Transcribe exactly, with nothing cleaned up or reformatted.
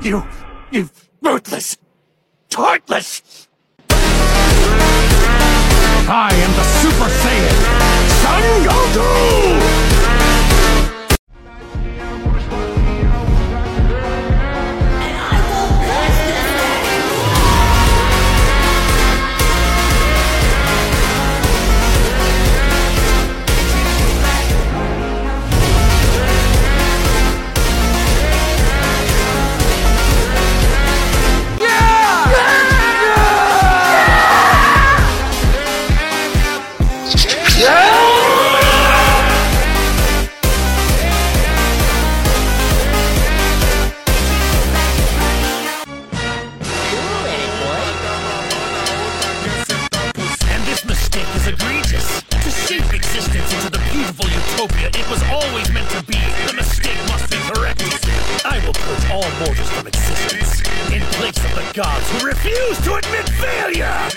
You, you ruthless, heartless. I am the Super Saiyan, Son Goku! Is egregious. To shape existence into the beautiful utopia it was always meant to be, the mistake must be corrected. I will purge all mortals from existence, in place of the gods who refuse to admit failure!